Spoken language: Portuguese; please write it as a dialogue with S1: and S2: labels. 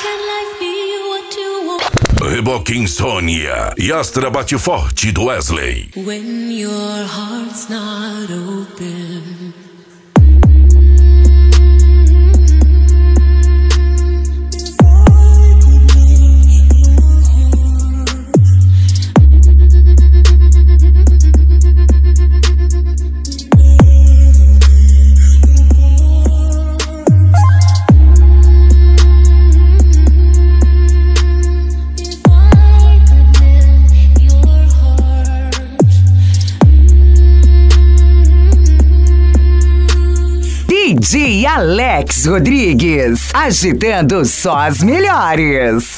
S1: Reboque Insônia e Astra Bate Forte do Wesley.
S2: When your heart's not open.
S3: DJ Alex Rodrigues, agitando só as melhores.